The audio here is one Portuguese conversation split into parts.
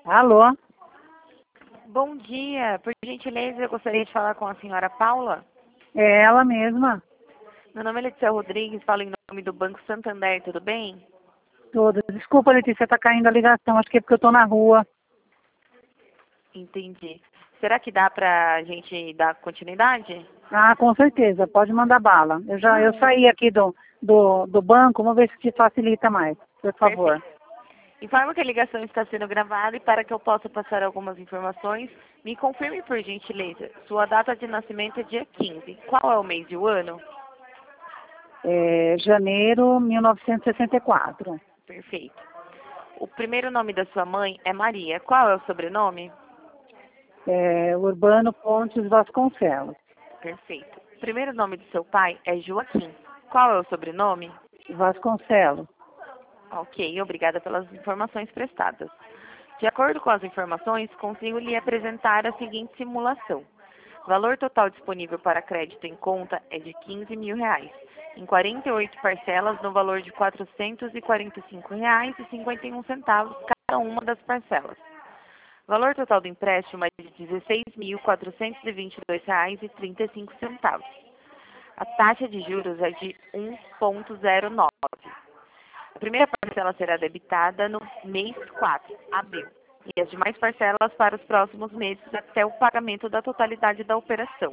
Alô? Bom dia. Por gentileza, eu gostaria de falar com a senhora Paula. É ela mesma. Meu nome é Letícia Rodrigues, falo em nome do Banco Santander, tudo bem? Tudo. Desculpa, Letícia, tá caindo a ligação. Acho que é porque eu tô na rua. Entendi. Será que dá pra gente dar continuidade? Ah, com certeza. Pode mandar bala. Eu saí aqui do banco. Vamos ver se te facilita mais. Por favor. Perfeito. Informo que a ligação está sendo gravada e para que eu possa passar algumas informações, me confirme por gentileza. Sua data de nascimento é dia 15. Qual é o mês e o ano? Janeiro 1964. Perfeito. O primeiro nome da sua mãe é Maria. Qual é o sobrenome? Urbano Pontes Vasconcelos. Perfeito. O primeiro nome do seu pai é Joaquim. Qual é o sobrenome? Vasconcelos. Ok, obrigada pelas informações prestadas. De acordo com as informações, consigo lhe apresentar a seguinte simulação. O valor total disponível para crédito em conta é de R$ 15.000, em 48 parcelas no valor de R$ 445,51 cada uma das parcelas. O valor total do empréstimo é de R$ 16.422,35. A taxa de juros é de 1,09. A primeira parcela será debitada no mês 4, abril, e as demais parcelas para os próximos meses até o pagamento da totalidade da operação.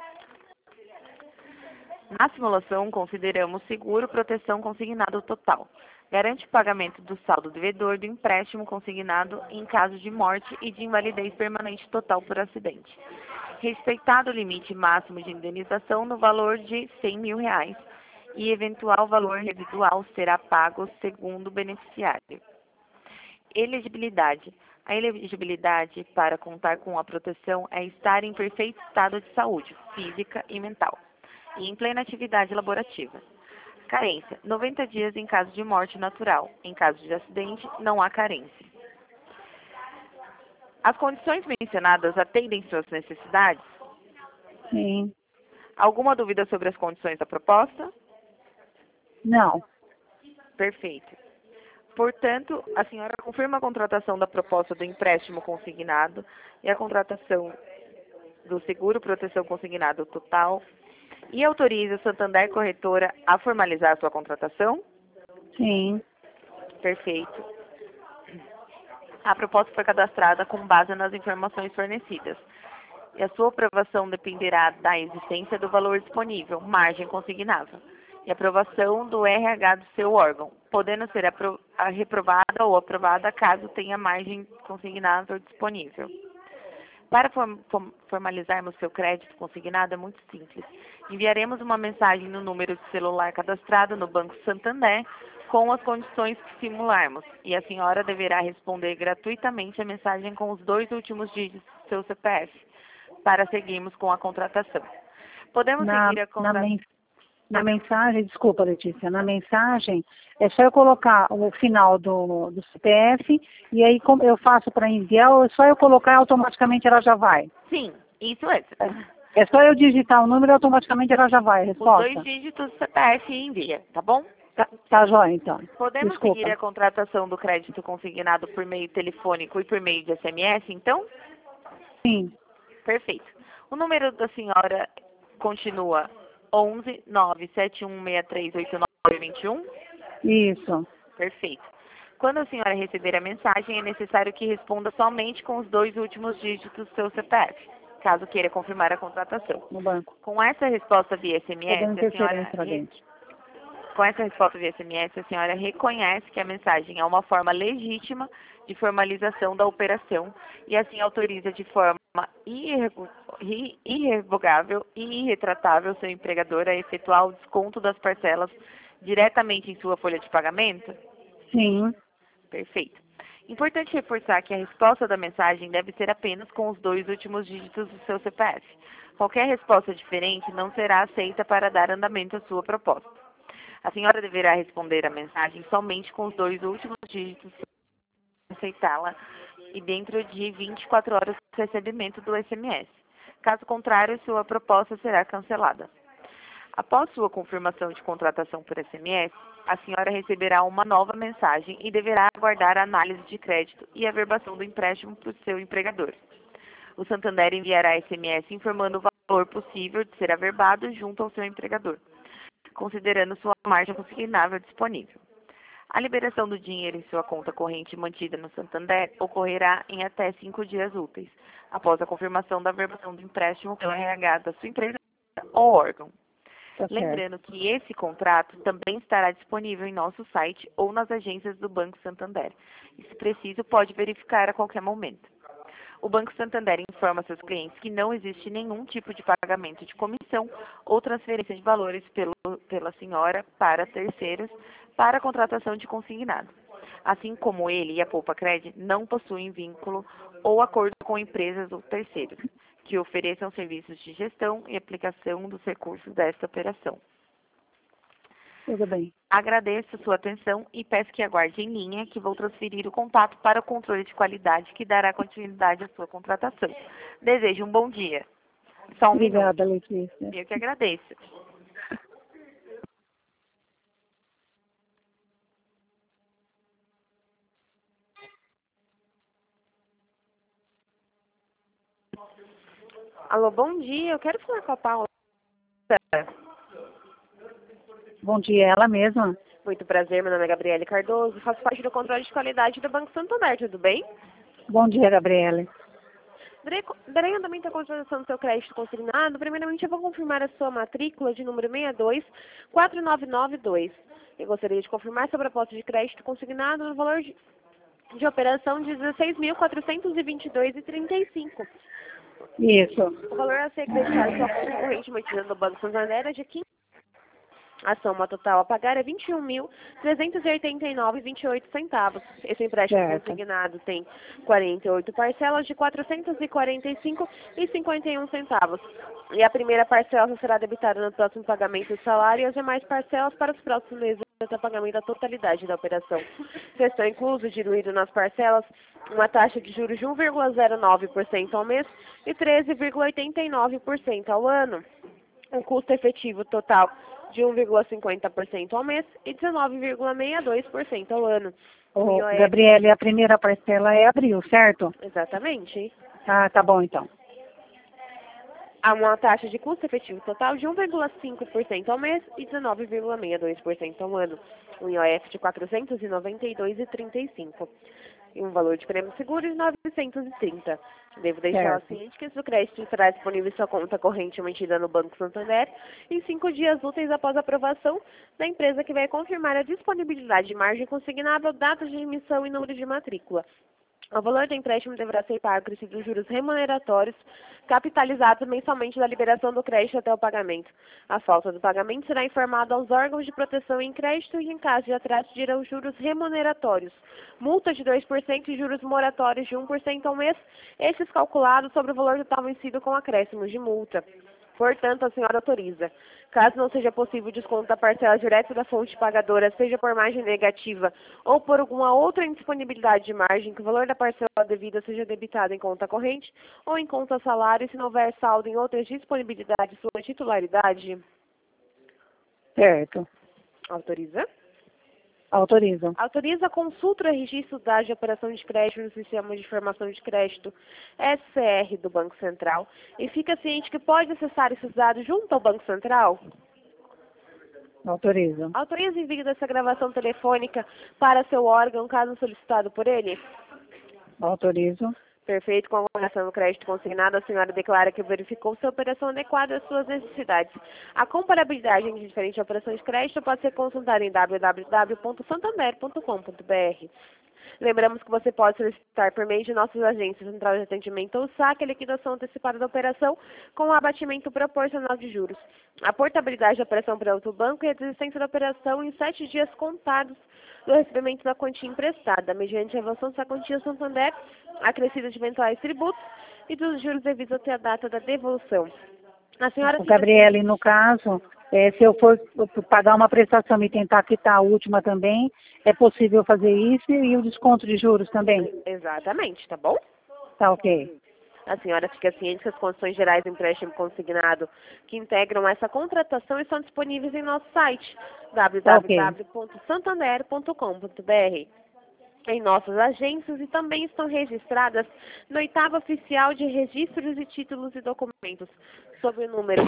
Na simulação, consideramos seguro proteção consignado total. Garante o pagamento do saldo devedor do empréstimo consignado em caso de morte e de invalidez permanente total por acidente. Respeitado o limite máximo de indenização no valor de R$ 100.000 e eventual valor residual será pago segundo o beneficiário. Elegibilidade. A elegibilidade para contar com a proteção é estar em perfeito estado de saúde, física e mental, e em plena atividade laborativa. Carência. 90 dias em caso de morte natural. Em caso de acidente, não há carência. As condições mencionadas atendem suas necessidades? Sim. Alguma dúvida sobre as condições da proposta? Não. Perfeito. Portanto, a senhora confirma a contratação da proposta do empréstimo consignado e a contratação do seguro proteção consignado total e autoriza a Santander Corretora a formalizar a sua contratação? Sim. Perfeito. A proposta foi cadastrada com base nas informações fornecidas. E a sua aprovação dependerá da existência do valor disponível, margem consignável, e aprovação do RH do seu órgão, podendo ser reprovada ou aprovada caso tenha margem consignável disponível. Para formalizarmos seu crédito consignado é muito simples. Enviaremos uma mensagem no número de celular cadastrado no Banco Santander com as condições que simularmos, e a senhora deverá responder gratuitamente a mensagem com os 2 últimos dígitos do seu CPF, para seguirmos com a contratação. Podemos seguir a contratação. Na mensagem, desculpa, Letícia, na mensagem é só eu colocar o final do CPF e aí como eu faço para enviar, ou é só eu colocar e automaticamente ela já vai? Sim, isso é. É só eu digitar o número e automaticamente ela já vai, a resposta? Os 2 dígitos do CPF e envia, tá bom? Tá jóia, então. Podemos Desculpa. seguir a contratação do crédito consignado por meio telefônico e por meio de SMS, então? Sim. Perfeito. O número da senhora continua 11 971638921? Isso. Perfeito. Quando a senhora receber a mensagem, é necessário que responda somente com os 2 últimos dígitos do seu CPF, caso queira confirmar a contratação. No banco. Com essa resposta via SMS, a senhora reconhece que a mensagem é uma forma legítima de formalização da operação e assim autoriza de forma irrevogável e irretratável seu empregador a efetuar o desconto das parcelas diretamente em sua folha de pagamento? Sim. Perfeito. Importante reforçar que a resposta da mensagem deve ser apenas com os 2 últimos dígitos do seu CPF. Qualquer resposta diferente não será aceita para dar andamento à sua proposta. A senhora deverá responder a mensagem somente com os 2 últimos dígitos para aceitá-la e dentro de 24 horas do recebimento do SMS. Caso contrário, sua proposta será cancelada. Após sua confirmação de contratação por SMS, a senhora receberá uma nova mensagem e deverá aguardar a análise de crédito e a averbação do empréstimo para o seu empregador. O Santander enviará SMS informando o valor possível de ser averbado junto ao seu empregador, considerando sua margem consignável disponível. A liberação do dinheiro em sua conta corrente mantida no Santander ocorrerá em até 5 dias úteis, após a confirmação da averbação do empréstimo pelo RH da sua empresa ou órgão. Lembrando que esse contrato também estará disponível em nosso site ou nas agências do Banco Santander. E, se preciso, pode verificar a qualquer momento. O Banco Santander informa seus clientes que não existe nenhum tipo de pagamento de comissão ou transferência de valores pela senhora para terceiros para a contratação de consignado. Assim como ele e a Poupa Cred não possuem vínculo ou acordo com empresas ou terceiros que ofereçam serviços de gestão e aplicação dos recursos desta operação. Tudo bem. Agradeço sua atenção e peço que aguarde em linha que vou transferir o contato para o controle de qualidade que dará continuidade à sua contratação. Desejo um bom dia. Só um Obrigada, minuto. Letícia. Eu que agradeço. Alô, bom dia. Eu quero falar com a Paula. Bom dia, ela mesma. Muito prazer, meu nome é Gabriele Cardoso, faço parte do controle de qualidade do Banco Santander, tudo bem? Bom dia, Gabriele. Darei andamento à contratação do seu crédito consignado. Primeiramente, eu vou confirmar a sua matrícula de número 624992. Eu gostaria de confirmar sua proposta de crédito consignado no valor de operação de R$ 16.422,35. Isso. O valor a ser acreditado sua conta corrente mantida no Banco Santander é de 15. A soma total a pagar é R$ 21.389,28. Esse empréstimo consignado tem 48 parcelas de R$ 445,51. E a primeira parcela só será debitada no próximo pagamento do salário e as demais parcelas para os próximos meses até o pagamento da totalidade da operação. Estão inclusos, diluído nas parcelas, uma taxa de juros de 1,09% ao mês e 13,89% ao ano. Um custo efetivo total de 1,50% ao mês e 19,62% ao ano. Gabriele, a primeira parcela é abril, certo? Exatamente. Ah, tá bom então. Há uma taxa de custo efetivo total de 1,5% ao mês e 19,62% ao ano. Um IOF de R$ 492,35. E um valor de prêmio seguro de 930. Devo deixar ciente que esse crédito estará disponível em sua conta corrente mantida no Banco Santander em 5 dias úteis após a aprovação da empresa que vai confirmar a disponibilidade de margem consignável, data de emissão e número de matrícula. O valor do empréstimo deverá ser pago acrescido dos juros remuneratórios capitalizados mensalmente da liberação do crédito até o pagamento. A falta do pagamento será informada aos órgãos de proteção em crédito e, em caso de atraso, dirão juros remuneratórios. Multa de 2% e juros moratórios de 1% ao mês, estes calculados sobre o valor total vencido com acréscimos de multa. Portanto, a senhora autoriza. Caso não seja possível o desconto da parcela direta da fonte pagadora, seja por margem negativa ou por alguma outra indisponibilidade de margem, que o valor da parcela devida seja debitado em conta corrente ou em conta salário, se não houver saldo em outras disponibilidades de sua titularidade. Certo. Autoriza? Autoriza. Autoriza a consulta e registro dos dados de operação de crédito no Sistema de Informação de Crédito SCR do Banco Central e fica ciente que pode acessar esses dados junto ao Banco Central? Autoriza. Autoriza o envio dessa gravação telefônica para seu órgão, caso solicitado por ele? Autorizo. Perfeito. Com a avaliação do crédito consignado, a senhora declara que verificou se a operação adequada às suas necessidades. A comparabilidade entre diferentes operações de crédito pode ser consultada em www.santander.com.br. Lembramos que você pode solicitar por meio de nossas agências Central de Atendimento ou SAC a liquidação antecipada da operação com o abatimento proporcional de juros. A portabilidade da operação para outro banco e a desistência da operação em 7 dias contados do recebimento da quantia emprestada, mediante a evolução da quantia Santander, acrescida de eventuais tributos e dos juros devidos até a data da devolução. A senhora... Gabriele, no caso, se eu for pagar uma prestação e tentar quitar a última também, é possível fazer isso e o desconto de juros também? Exatamente, tá bom? Tá ok. A senhora fica ciente que as condições gerais do empréstimo consignado que integram essa contratação estão disponíveis em nosso site, www.santander.com.br, em nossas agências, e também estão registradas no 8º Oficial de Registros de Títulos e Documentos, sob o número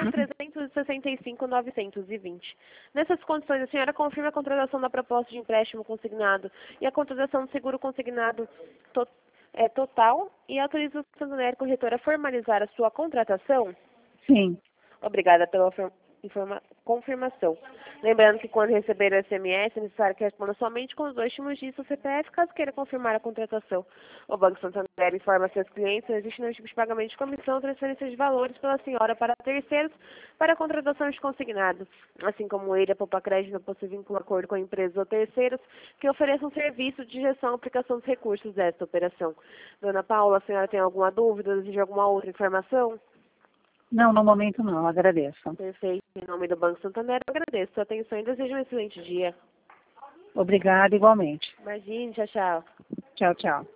1.365.920. Nessas condições, a senhora confirma a contratação da proposta de empréstimo consignado e a contratação do seguro consignado total, e autoriza o Santander Corretora a formalizar a sua contratação? Sim. Obrigada pela confirmação. Lembrando que quando receber o SMS, é necessário que responda somente com os 2 últimos dígitos do CPF, caso queira confirmar a contratação. O Banco Santander informa a seus clientes que não existe nenhum tipo de pagamento de comissão ou transferência de valores pela senhora para terceiros para a contratação de consignado, assim como ele, a Poupa Crédito, não possui vínculo acordo com empresas ou terceiros que ofereçam serviço de gestão e aplicação dos recursos desta operação. Dona Paula, a senhora tem alguma dúvida, deseja alguma outra informação? Não, no momento não, agradeço. Perfeito. Em nome do Banco Santander, eu agradeço a sua atenção e desejo um excelente dia. Obrigada, igualmente. Imagine, tchau, tchau. Tchau, tchau.